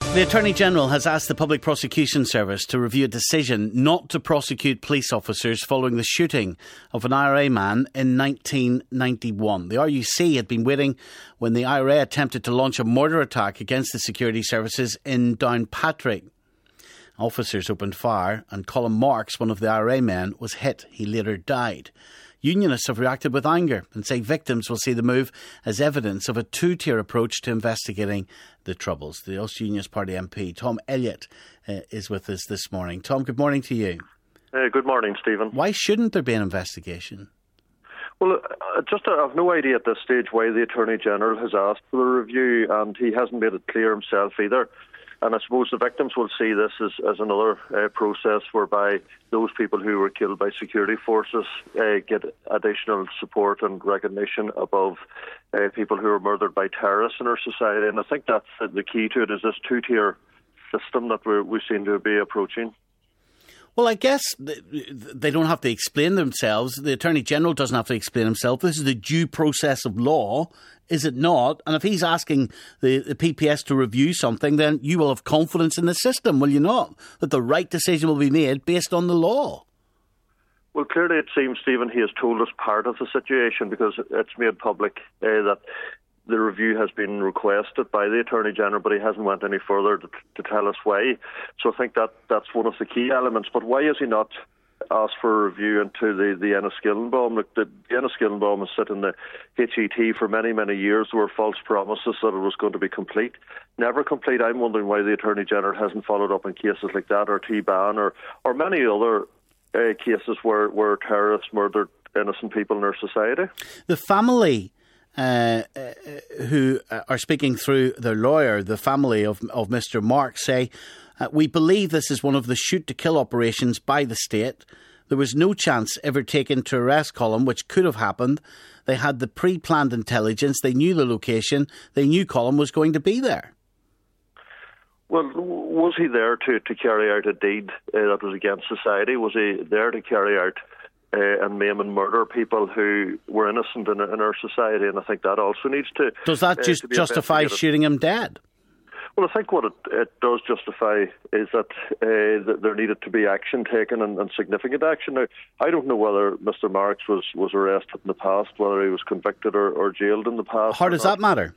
The Attorney-General has asked the Public Prosecution Service to review a decision not to prosecute police officers following the shooting of an IRA man in 1991. The RUC had been waiting when the IRA attempted to launch a murder attack against the security services in Downpatrick. Officers opened fire and Colin Marks, one of the IRA men, was hit. He later died. Unionists have reacted with anger and say victims will see the move as evidence of a two-tier approach to investigating the troubles. The Ulster Unionist Party MP, Tom Elliott, is with us this morning. Tom, good morning to you. Good morning, Stephen. Why shouldn't there be an investigation? Well, I have no idea at this stage why the Attorney-General has asked for the review, and he hasn't made it clear himself either. And I suppose the victims will see this as another process whereby those people who were killed by security forces get additional support and recognition above people who were murdered by terrorists in our society. And I think that's the key to it, is this two-tier system that we seem to be approaching. Well, I guess they don't have to explain themselves. The Attorney-General doesn't have to explain himself. This is the due process of law, is it not? And if he's asking the PPS to review something, then you will have confidence in the system, will you not? That the right decision will be made based on the law. Well, clearly it seems, Stephen, he has told us part of the situation, because it's made public that the review has been requested by the Attorney-General, but he hasn't went any further to tell us why. So I think that's one of the key elements. But why has he not asked for a review into the Enniskillenbaum? Look, the Enniskillenbaum has sat in the HET for many, many years. There were false promises that it was going to be complete. Never complete. I'm wondering why the Attorney-General hasn't followed up in cases like that, or T-Ban, or many other cases where terrorists murdered innocent people in our society. The family who are speaking through their lawyer, the family of Mr. Marks, say, we believe this is one of the shoot-to-kill operations by the state. There was no chance ever taken to arrest Colin, which could have happened. They had the pre-planned intelligence. They knew the location. They knew Colin was going to be there. Well, was he there to carry out a deed that was against society? Was he there to carry out and maim and murder people who were innocent in our society? And I think that also needs to... Does that just justify shooting him dead? Well, I think what it does justify is that there needed to be action taken, and significant action. Now, I don't know whether Mr. Marks was arrested in the past, whether he was convicted or jailed in the past. How does that matter?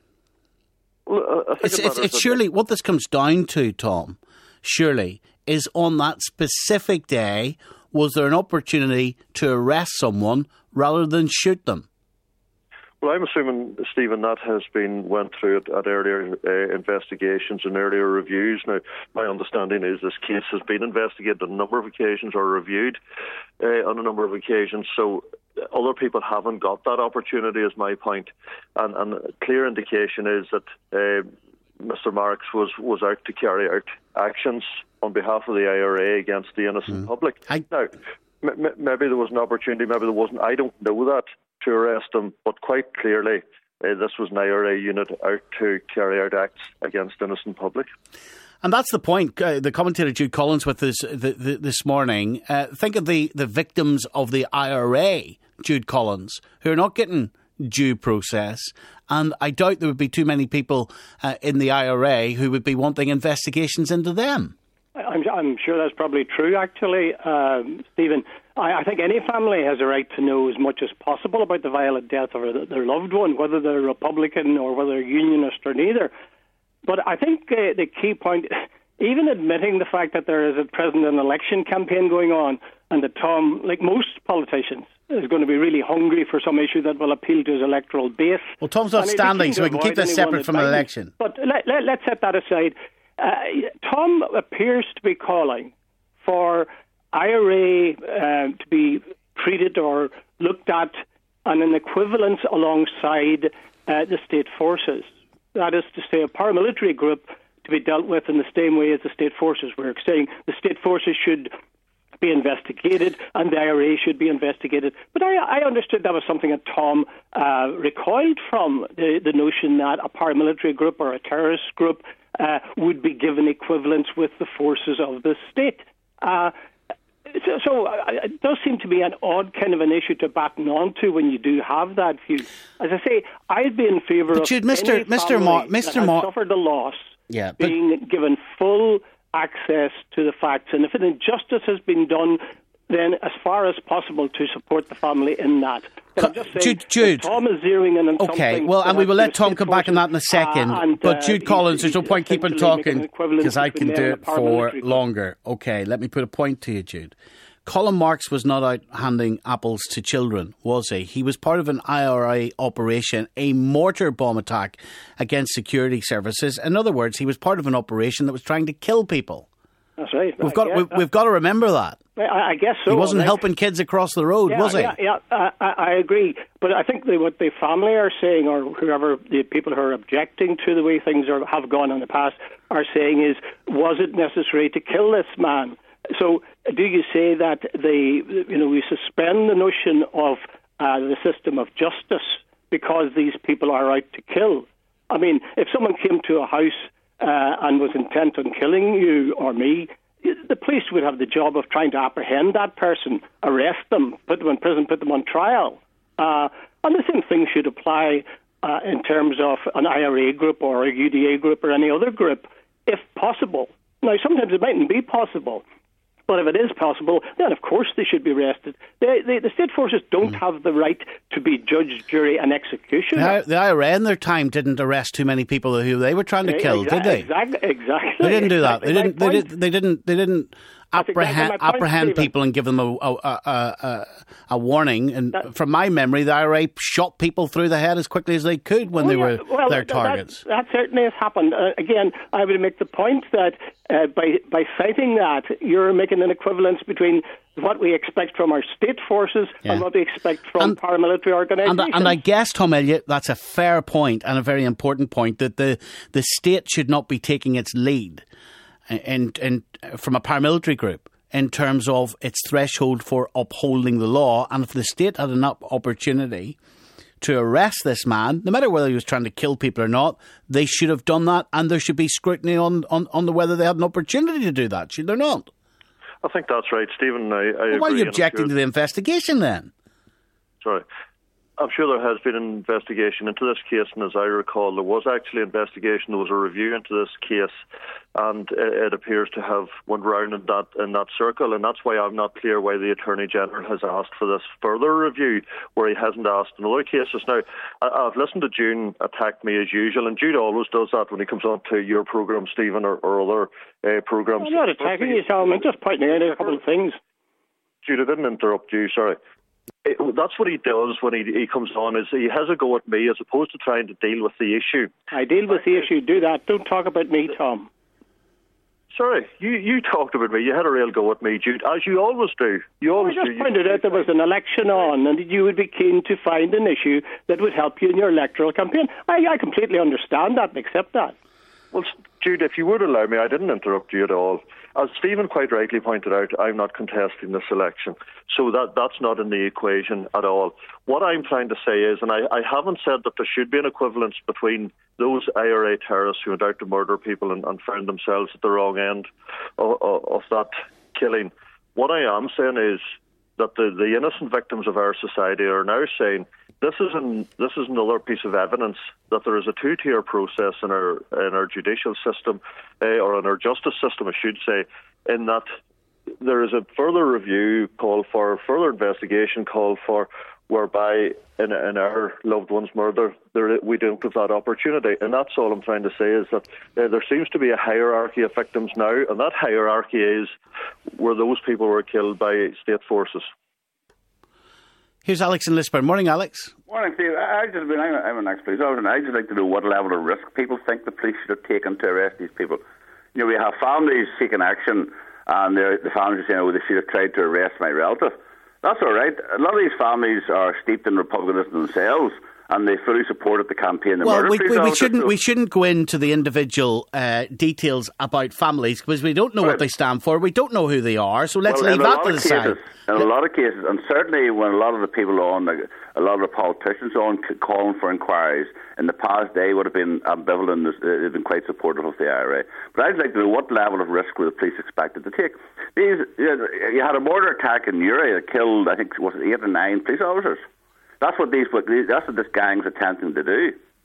Well, I think it's surely what this comes down to, Tom, surely, is on that specific day, was there an opportunity to arrest someone rather than shoot them? Well, I'm assuming, Stephen, that has been went through at earlier investigations and earlier reviews. Now, my understanding is this case has been investigated on a number of occasions, or reviewed on a number of occasions. So other people haven't got that opportunity, is my point. And a clear indication is that Mr. Marks was out to carry out actions on behalf of the IRA against the innocent public. Now, maybe there was an opportunity, maybe there wasn't. I don't know that, to arrest him, but quite clearly this was an IRA unit out to carry out acts against innocent public. And that's the point. The commentator Jude Collins with us this morning. Think of the victims of the IRA, Jude Collins, who are not getting due process. And I doubt there would be too many people in the IRA who would be wanting investigations into them. I'm sure that's probably true, actually, Stephen. I think any family has a right to know as much as possible about the violent death of their loved one, whether they're Republican or whether they're Unionist or neither. But I think the key point, even admitting the fact that there is at present an election campaign going on, and that Tom, like most politicians, is going to be really hungry for some issue that will appeal to his electoral base. Well, Tom's not standing, so we can keep this separate from an election. But let's set that aside. Tom appears to be calling for IRA to be treated or looked at on an equivalence alongside the state forces. That is to say, a paramilitary group to be dealt with in the same way as the state forces. We're saying the state forces should be investigated and the IRA should be investigated. But I understood that was something that Tom recoiled from, the notion that a paramilitary group or a terrorist group would be given equivalence with the forces of the state. So it does seem to be an odd kind of an issue to batten onto when you do have that view. As I say, I'd be in favour of Mr. any family that has suffered a loss being given full access to the facts. And if an injustice has been done, then as far as possible to support the family in that. I'm just saying, Jude, Tom is zeroing in on something. Okay, well, and we will let Tom come back on that in a second. But Jude Collins, there's no point keeping talking because I can do it for longer. Okay, let me put a point to you, Jude. Colin Marks was not out handing apples to children, was he? He was part of an IRA operation, a mortar bomb attack against security services. In other words, he was part of an operation that was trying to kill people. That's right. We've got to remember that. I guess so. He wasn't helping kids across the road, was he? Yeah, I agree. But I think what the family are saying, or whoever, the people who are objecting to the way things have gone in the past, are saying is, was it necessary to kill this man? So do you say that we suspend the notion of the system of justice because these people are out to kill? I mean, if someone came to a house and was intent on killing you or me, the police would have the job of trying to apprehend that person, arrest them, put them in prison, put them on trial. And the same thing should apply in terms of an IRA group or a UDA group or any other group, if possible. Now, sometimes it mightn't be possible. But if it is possible, then of course they should be arrested. The state forces don't have the right to be judge, jury and executioner. The IRA in their time didn't arrest too many people who they were trying to kill, did they? Exactly. They didn't do that. They didn't apprehend people and give them a warning. And from my memory, the IRA shot people through the head as quickly as they could when they were their targets. That certainly has happened. Again, I would make the point that by citing that, you're making an equivalence between what we expect from our state forces and what we expect from paramilitary organisations. And I guess, Tom Elliott, that's a fair point and a very important point, that the state should not be taking its lead and from a paramilitary group in terms of its threshold for upholding the law. And if the state had an opportunity to arrest this man, no matter whether he was trying to kill people or not, they should have done that, and there should be scrutiny on whether they had an opportunity to do that, should there not? I think that's right, Stephen. I agree. Why are you objecting to the investigation then? Sorry. I'm sure there has been an investigation into this case, and as I recall, there was actually an investigation. There was a review into this case, and it appears to have went round in that circle, and that's why I'm not clear why the Attorney General has asked for this further review, where he hasn't asked in other cases. Now, I've listened to Jude attack me as usual, and Jude always does that when he comes on to your programme, Stephen, or other programmes. I'm not attacking you, Tom. I'm just pointing out a couple of things. Jude, I didn't interrupt you, sorry. That's what he does when he comes on, is he has a go at me as opposed to trying to deal with the issue. I deal with the issue, do that. Don't talk about me, Tom. Sorry, you talked about me. You had a real go at me, Jude, as you always do. I just pointed out there was an election on and you would be keen to find an issue that would help you in your electoral campaign. I completely understand that and accept that. Well, Jude, if you would allow me, I didn't interrupt you at all. As Stephen quite rightly pointed out, I'm not contesting this election. So that's not in the equation at all. What I'm trying to say is, and I haven't said that there should be an equivalence between those IRA terrorists who went out to murder people and found themselves at the wrong end of that killing. What I am saying is that the innocent victims of our society are now saying, this is another piece of evidence that there is a two-tier process in our judicial system, or in our justice system, I should say, in that there is a further review called for, further investigation called for, whereby in our loved one's murder, we don't have that opportunity. And that's all I'm trying to say, is that there seems to be a hierarchy of victims now, and that hierarchy is where those people were killed by state forces. Here's Alex in Lisburn. Morning, Alex. Morning, Steve. I'm an ex-police officer, and I'd just like to know what level of risk people think the police should have taken to arrest these people. You know, we have families seeking action, and the families are saying, they should have tried to arrest my relative. That's all right. A lot of these families are steeped in republicanism themselves, and they fully supported the campaign. We shouldn't go into the individual details about families, because we don't know what they stand for. We don't know who they are. So let's leave that to the side. In a lot of cases, and certainly when a lot of the people on, a lot of the politicians on calling for inquiries, in the past they would have been ambivalent. They've been quite supportive of the IRA. But I'd like to know what level of risk were the police expected to take. You had a mortar attack in Uri that killed, I think, was it 8 or 9 police officers? That's what this gang's attempting to do.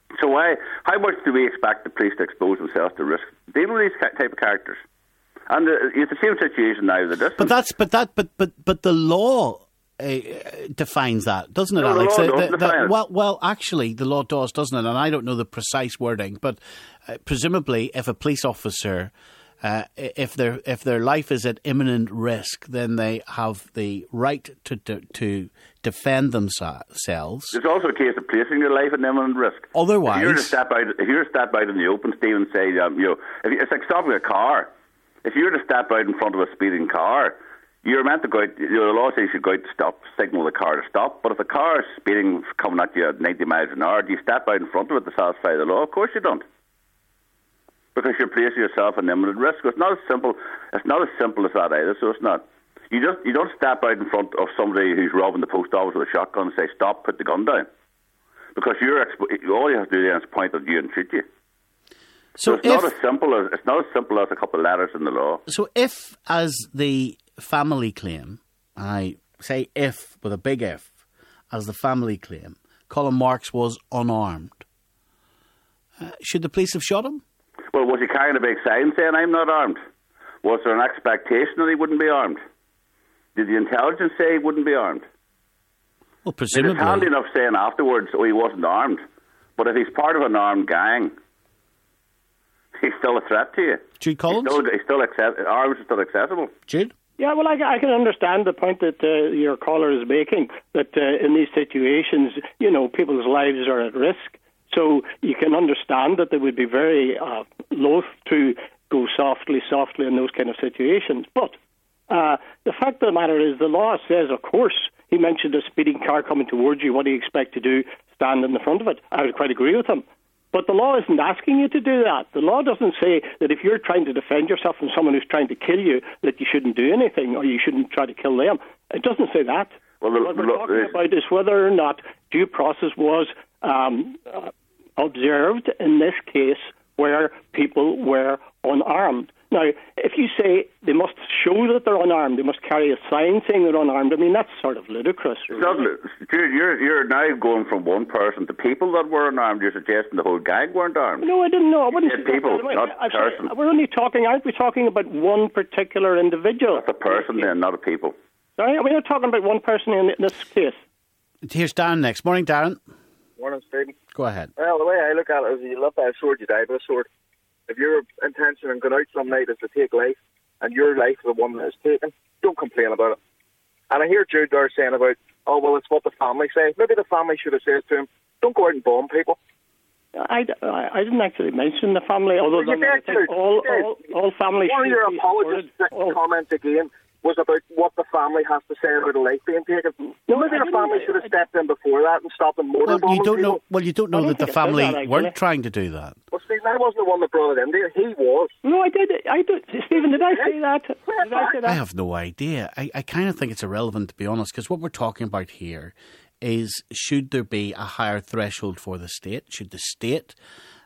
So how much do we expect the police to expose themselves to risk dealing with these type of characters? And it's the same situation now with this. But the law defines that, doesn't it, No, Alex? the law doesn't define it. Well, actually, the law does, doesn't it? And I don't know the precise wording, but presumably, if a police officer, if their life is at imminent risk, then they have the right to defend themselves. There's also a case of placing your life at imminent risk. Otherwise, if you're to step out in the open, Steve, and say, it's like stopping a car. If you're to step out in front of a speeding car, you're meant to go out. The law says you should go out to stop, signal the car to stop. But if a car is speeding, coming at you at 90 miles an hour, do you step out in front of it to satisfy the law? Of course you don't, because you're placing yourself in imminent risk. It's not as simple. It's not as simple as that either. So it's not. You don't step out in front of somebody who's robbing the post office with a shotgun and say, "Stop, put the gun down," because all you have to do then is point at you and shoot you. So it's not as simple as a couple of letters in the law. So if, as the family claim, I say if with a big if, as the family claim, Colin Marks was unarmed, should the police have shot him? Well, was he carrying a big sign saying "I'm not armed"? Was there an expectation that he wouldn't be armed? Did the intelligence say he wouldn't be armed? Well, presumably. It's handy enough saying afterwards, "Oh, he wasn't armed," but if he's part of an armed gang, he's still a threat to you. Jude Collins? Arms are still accessible. Jude? Yeah, well, I can understand the point that your caller is making, that in these situations, people's lives are at risk. So you can understand that they would be very loath to go softly in those kind of situations. But the fact of the matter is, the law says, of course, he mentioned a speeding car coming towards you. What do you expect to do? Stand in the front of it? I would quite agree with him. But the law isn't asking you to do that. The law doesn't say that if you're trying to defend yourself from someone who's trying to kill you, that you shouldn't do anything or you shouldn't try to kill them. It doesn't say that. Well, what we're talking about is whether or not due process was observed in this case where people were unarmed. Now, if you say they must show that they're unarmed, they must carry a sign saying they're unarmed, I mean, that's sort of ludicrous. Really. Jude, you're now going from one person to people that were unarmed. You're suggesting the whole gang weren't armed. No, I didn't know. I wouldn't say people, that. not person. We're only talking, aren't we talking about one particular individual? That's a person then, not a people. Sorry, we're not talking about one person in this case. Here's Darren next. Morning, Darren. Morning, Stephen. Go ahead. Well, the way I look at it is, you love that sword, you die with a sword. If your intention in going out some night is to take life, and your life is the one that is taken, don't complain about it. And I hear Jude there saying about, oh, well, it's what the family say. Maybe the family should have said to him, don't go out and bomb people. I didn't actually mention the family, although all families. One of your apologist comments again was about what the family has to say about a life being taken. No, maybe the family should have stepped in before that and stopped them more than bombing people. You don't know that the family weren't trying to do that. Well, Stephen, I wasn't the one that brought it in there. He was. No, I did. Stephen, did I say that? I have no idea. I kind of think it's irrelevant, to be honest, because what we're talking about here is, should there be a higher threshold for the state? Should the state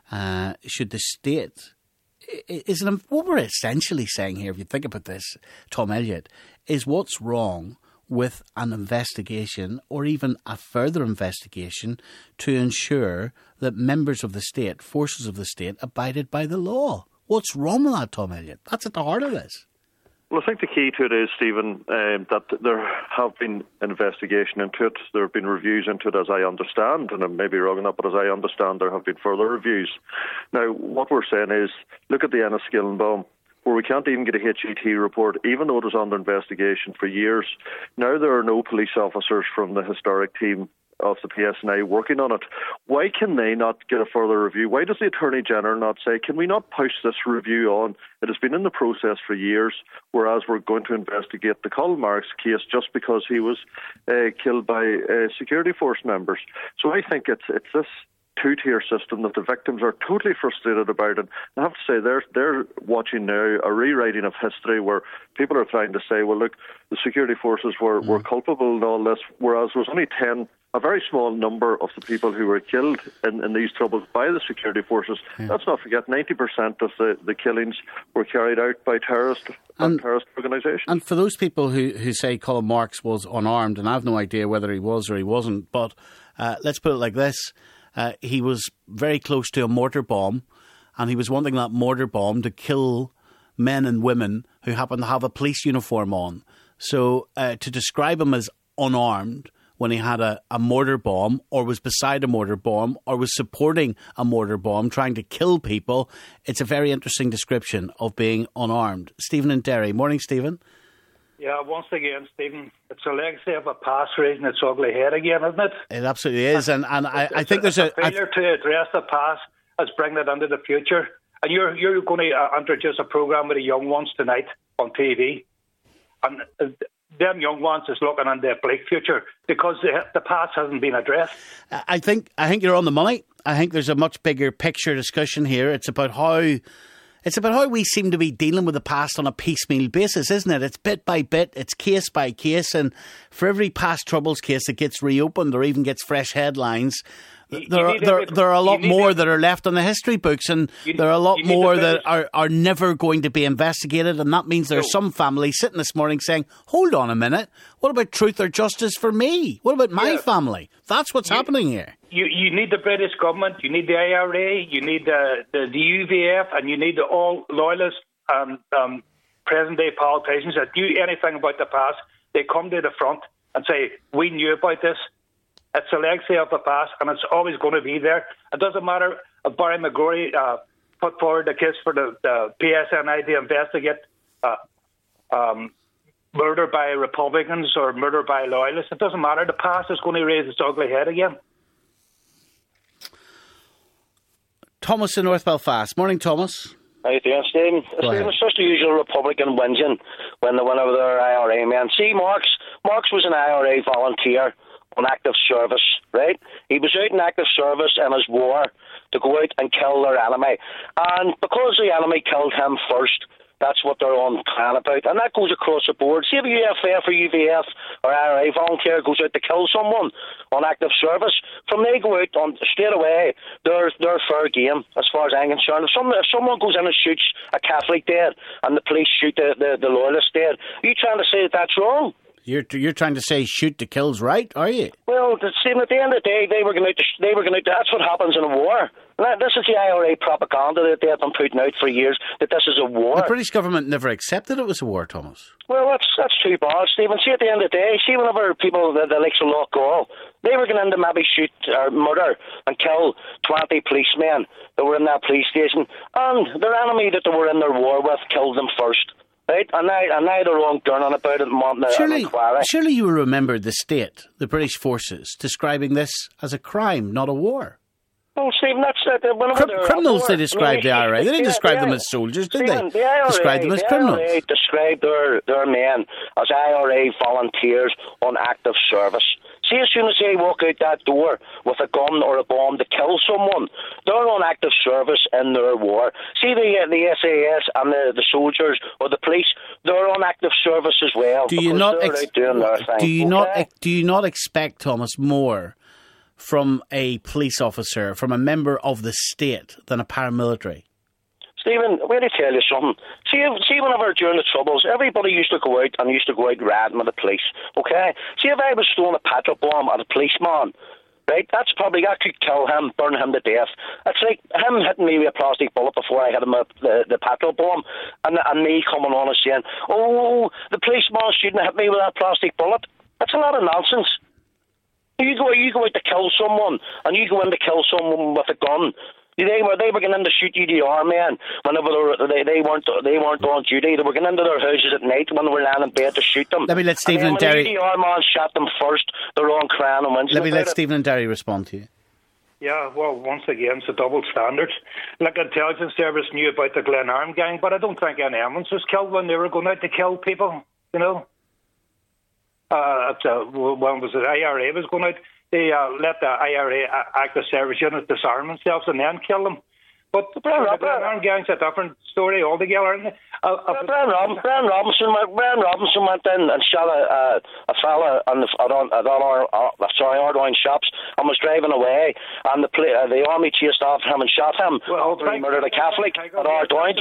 what we're essentially saying here, if you think about this, Tom Elliott, is what's wrong with an investigation or even a further investigation to ensure that members of the state, forces of the state, abided by the law. What's wrong with that, Tom Elliott? That's at the heart of this. Well, I think the key to it is, Stephen, that there have been investigation into it. There have been reviews into it, as I understand, and I may be wrong on that, but as I understand, there have been further reviews. Now, what we're saying is, look at the Enniskillen, where we can't even get a HET report, even though it was under investigation for years. Now there are no police officers from the historic team of the PSNI working on it. Why can they not get a further review? Why does the Attorney General not say, can we not push this review on? It has been in the process for years, whereas we're going to investigate the Colin Marks case just because he was killed by security force members. So I think it's this two-tier system that the victims are totally frustrated about. And I have to say, they're watching now a rewriting of history where people are trying to say, well, look, the security forces were culpable in all this, whereas there was only a very small number of the people who were killed in these troubles by the security forces. Yeah. Let's not forget, 90% of the killings were carried out by terrorist organisations. And for those people who say Colin Marks was unarmed, and I have no idea whether he was or he wasn't, but let's put it like this. he was very close to a mortar bomb, and he was wanting that mortar bomb to kill men and women who happened to have a police uniform on. So to describe him as unarmed when he had a mortar bomb, or was beside a mortar bomb, or was supporting a mortar bomb trying to kill people, it's a very interesting description of being unarmed. Stephen in Derry. Morning, Stephen. Yeah, once again, Stephen, it's a legacy of a past raising its ugly head again, isn't it? It absolutely is, and I think there's a failure to address the past as bringing it into the future. And you're going to introduce a programme with the young ones tonight on TV, and them young ones is looking into a bleak future because the past hasn't been addressed. I think you're on the money. I think there's a much bigger picture discussion here. It's about how we seem to be dealing with the past on a piecemeal basis, isn't it? It's bit by bit, it's case by case, and for every past troubles case that gets reopened or even gets fresh headlines, there are a lot more that are left on the history books, and there are a lot more that are never going to be investigated, and that means there are some families sitting this morning saying, hold on a minute, what about truth or justice for me? What about my family? That's what's happening here. You need the British government, you need the IRA, you need the UVF, and you need all loyalist present-day politicians that do anything about the past. They come to the front and say, we knew about this. It's a legacy of the past, and it's always going to be there. It doesn't matter if Barry McGrory put forward the case for the PSNI to investigate murder by Republicans or murder by loyalists. It doesn't matter. The past is going to raise its ugly head again. Thomas in North Belfast. Morning, Thomas. How you doing, Stephen? Stephen, it's just the usual Republican whinging when they went over their IRA man. See, Marx was an IRA volunteer on active service, right? He was out in active service in his war to go out and kill their enemy. And because the enemy killed him first, that's what they're on plan about. And that goes across the board. See if a UFF or UVF or IRA volunteer goes out to kill someone on active service, from they go out on straight away, they're fair game as far as I'm concerned. If someone goes in and shoots a Catholic dead and the police shoot the loyalist dead, are you trying to say that that's wrong? You're trying to say shoot to kill's right, are you? Well, Stephen, at the end of the day, they were going to. That's what happens in a war. This is the IRA propaganda that they've been putting out for years, that this is a war. The British government never accepted it was a war, Thomas. Well, that's too bad, Stephen. See, at the end of the day, see whenever people, the likes of Loch Gaul, they were going to maybe shoot or murder and kill 20 policemen that were in that police station, and their enemy that they were in their war with killed them first. Right? And now they're wrong turning about it and wanting an inquiry. Surely you remember the state, the British forces, describing this as a crime, not a war. Well, Stephen, that's criminals. They described the IRA. They didn't describe them as soldiers, did they? The IRA, described them as criminals. The IRA described their men as IRA volunteers on active service. See, as soon as they walk out that door with a gun or a bomb to kill someone, they're on active service in their war. See, the SAS and the soldiers or the police, they're on active service as well. Do you not expect, Thomas, more from a police officer, from a member of the state, than a paramilitary? Stephen, I'm going to tell you something. See, whenever during the Troubles, everybody used to go out riding with the police, okay? See, if I was throwing a petrol bomb at a policeman, right, that could kill him, burn him to death. It's like him hitting me with a plastic bullet before I hit him with the petrol bomb, and me coming on and saying, oh, the policeman shouldn't have hit me with that plastic bullet. That's a lot of nonsense. You go out to kill someone, and you go in to kill someone with a gun. They were going in to shoot UDR men whenever they weren't on duty. They were going into their houses at night when they were lying in bed to shoot them. Let me let Stephen and Derry. When the UDR man shot them first, they're on crying and whinging. Let me let Stephen and Derry respond to you. Yeah, well, once again, it's a double standard. Like, the intelligence service knew about the Glenarm gang, but I don't think any ambulance was killed when they were going out to kill people, you know. When was it? IRA was going out. They let the IRA active service unit disarm themselves and then kill them. But the Glenarm gang's a different story altogether. Brian Robinson went in and shot a fella at Ardwine Shops and was driving away, and the army chased after him and shot him. He murdered a Catholic at Ardwine.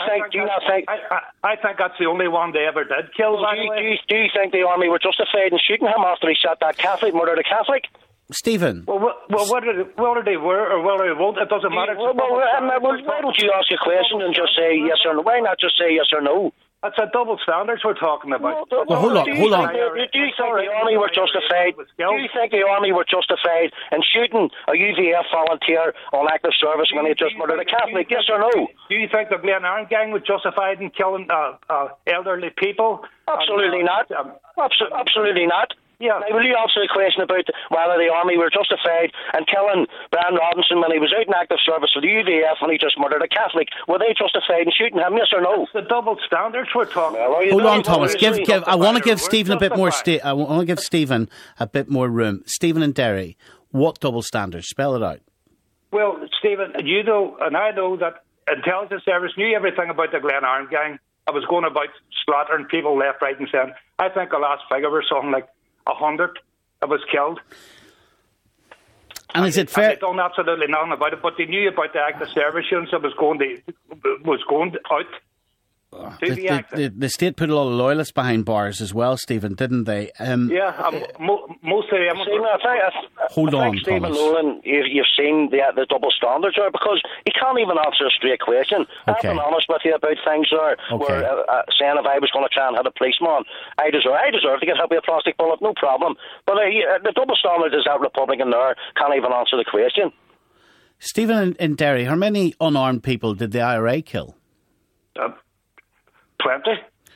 I think that's the only one they ever did kill. Do you think the army were justified in shooting him after he shot that Catholic, murdered a Catholic? Stephen. Well, whether they were or whether they won't, it doesn't matter. Why don't you ask a question and just say yes or no? Why not just say yes or no? That's a double standards we're talking about. Well, hold on. Do you think the army were justified? Do you think the army were justified in shooting a UVF volunteer on active service when he just murdered a Catholic? Yes or no? Do you think the Glenarm gang was justified in killing elderly people? Absolutely not. Absolutely not. Yeah. Now, will you answer the question about whether the army were justified in killing Brian Robinson when he was out in active service for the UVF when he just murdered a Catholic? Were they justified in shooting him, yes or no? It's the double standards we're talking about. Hold on, Thomas. I want to give Stephen a bit more. I want to give Stephen a bit more room. Stephen and Derry, what double standards? Spell it out. Well, Stephen, you know, and I know that intelligence service knew everything about the Glenarm gang. I was going about slaughtering people left, right, and centre. I think the last figure was something like 100 that was killed. And is it fair? They done absolutely nothing about it, but they knew about the active service units that was going out. The state put a lot of loyalists behind bars as well, Stephen, didn't they? Most of them. Hold on, Stephen Thomas. Nolan, you've seen the double standards there because he can't even answer a straight question. Okay. I've been honest with you about things there. Okay. Where saying if I was going to try and hit a policeman, I deserve to get hit with a plastic bullet, no problem. But the double standard is that Republican there can't even answer the question. Stephen in Derry, how many unarmed people did the IRA kill? Plenty.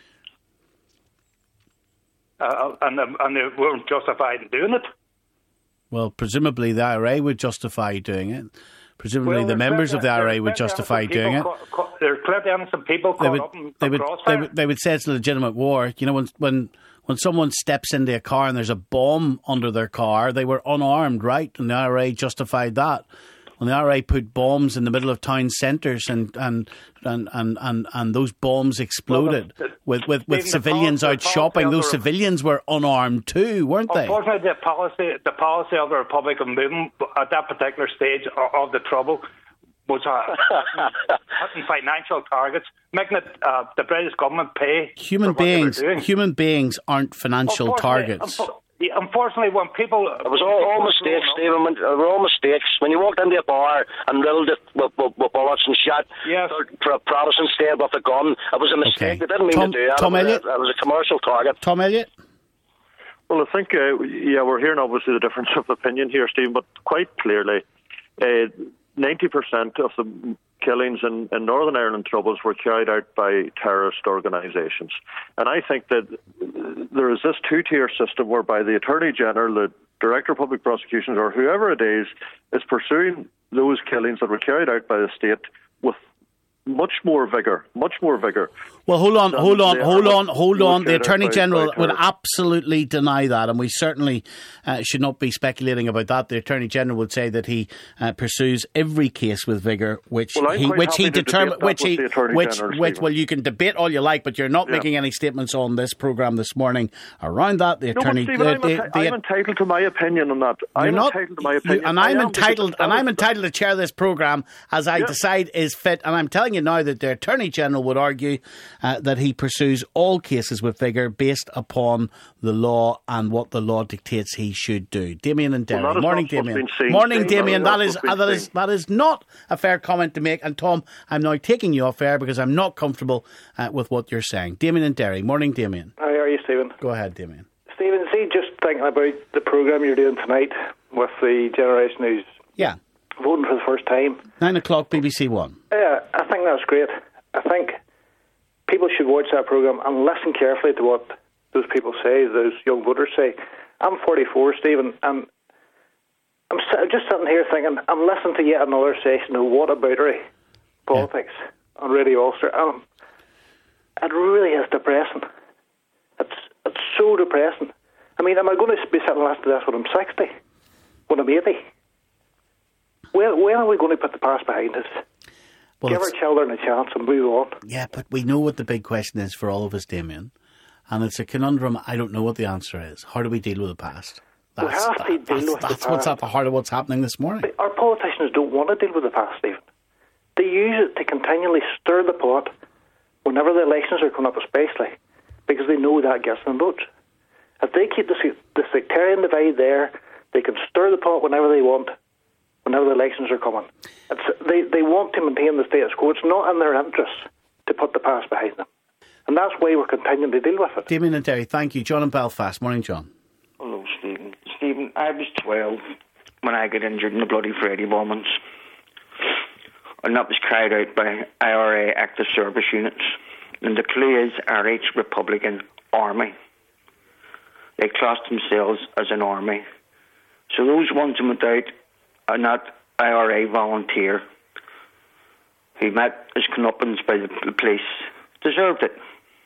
And they weren't justified in doing it. Well, presumably the IRA would justify doing it. Presumably the members of the IRA would justify doing it. There's plenty of innocent people caught up in crossfire. They would say it's a legitimate war. You know, when someone steps into a car and there's a bomb under their car, they were unarmed, right? And the IRA justified that. When the IRA put bombs in the middle of town centres and those bombs exploded with civilians out shopping, those civilians were unarmed too, weren't they? Unfortunately, the policy of the Republican movement at that particular stage of the trouble was hitting financial targets, making it the British government pay. Human beings aren't financial targets. Unfortunately, when people... It was all mistakes, Stephen. It were all mistakes. When you walked into a bar and riddled it with bullets and shot Protestants dead with a gun, it was a mistake. They didn't mean to do that. Tom Elliott? It was a commercial target. Tom Elliott? Well, I think, we're hearing obviously the difference of opinion here, Stephen, but quite clearly, 90% of the killings in Northern Ireland troubles were carried out by terrorist organisations. And I think that there is this two-tier system whereby the Attorney General, the Director of Public Prosecutions, or whoever it is pursuing those killings that were carried out by the state with much more vigour. Well, hold on. The Attorney General would absolutely deny that, and we certainly should not be speculating about that. The Attorney General would say that he pursues every case with vigour, well, you can debate all you like, but you're not making any statements on this programme this morning around that. The Attorney, I'm entitled to my opinion on that. I'm entitled to chair this programme as I decide is fit, and I'm telling you now that the Attorney General would argue that he pursues all cases with vigour based upon the law and what the law dictates he should do. Damien and Derry. Morning, Damien. Morning, Damien. That is not a fair comment to make. And Tom, I'm now taking you off air because I'm not comfortable with what you're saying. Damien and Derry. Morning, Damien. How are you, Stephen? Go ahead, Damien. Stephen, see, just thinking about the programme you're doing tonight with the generation who's voting for the first time. 9 o'clock, BBC One. Yeah, I think that's great. I think people should watch that programme and listen carefully to what those people say, those young voters say. I'm 44, Stephen, and I'm just sitting here thinking, I'm listening to yet another session of whataboutery politics on Radio Ulster. It really is depressing. It's so depressing. I mean, am I going to be sitting listening to this when I'm 60? When I'm 80? When are we going to put the past behind us? Well, give our children a chance and move on. Yeah, but we know what the big question is for all of us, Damien. And it's a conundrum. I don't know what the answer is. How do we deal with the past? That's what's at the heart of what's happening this morning. But our politicians don't want to deal with the past, Stephen. They use it to continually stir the pot whenever the elections are coming up, especially, because they know that gets them votes. If they keep the sectarian divide there, They can stir the pot whenever they want, whenever the elections are coming. They want to maintain the status quo. It's not in their interest to put the past behind them. And that's why we're continuing to deal with it. Damien and Derry, thank you. John in Belfast. Morning, John. Hello, Stephen. Stephen, I was 12 when I got injured in the Bloody Friday bombings. And that was carried out by IRA active service units. And the clue is Irish Republican Army. They classed themselves as an army. So those ones who went out are not IRA volunteer who met as comeuppance by the police deserved it.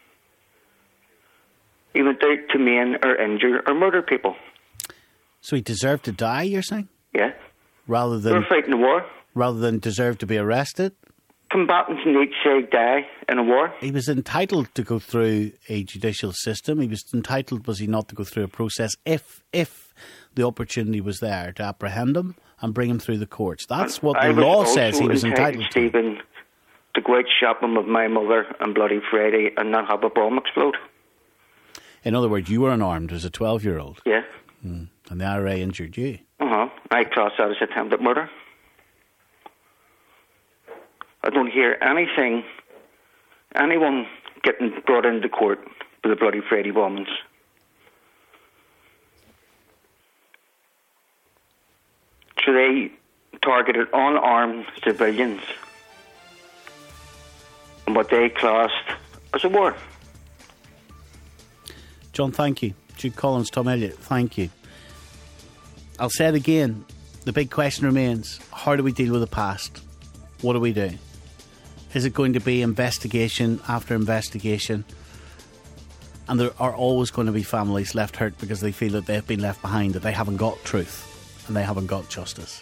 He went out to maim or injure or murder people. So he deserved to die, you're saying? Yeah. Rather They were than fighting a war. rather than deserve to be arrested? Combatants on each side die in a war. He was entitled to go through a judicial system. He was entitled, was he not, to go through a process if the opportunity was there to apprehend him and bring him through the courts. That's what the law says he was entitled to. Stephen, to go out shopping with my mother on Bloody Friday and not have a bomb explode. In other words, you were unarmed as a 12-year-old. Yeah. And the IRA injured you. I class that as attempted murder. I don't hear anyone getting brought into court for the Bloody Friday bombings. So they targeted unarmed civilians and what they classed as a war. John, thank you. Jude Collins, Tom Elliott, thank you. I'll say it again. The big question remains, how do we deal with the past? What do we do? Is it going to be investigation after investigation? And there are always going to be families left hurt because they feel that they've been left behind, that they haven't got truth and they haven't got justice.